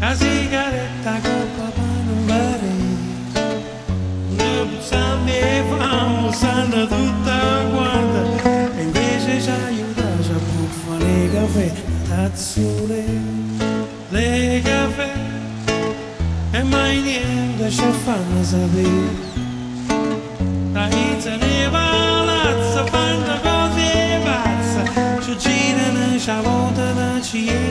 la sigaretta coppa per non bere. Noi siamo e famo, sanno tutta quanta, e invece ci aiuta, ci abbuffano i caffè, la tazzone, le caffè, e mai niente ci fanno sapere. La vita ne palazza, fanno cose pazze, ci girano, ci votano, ci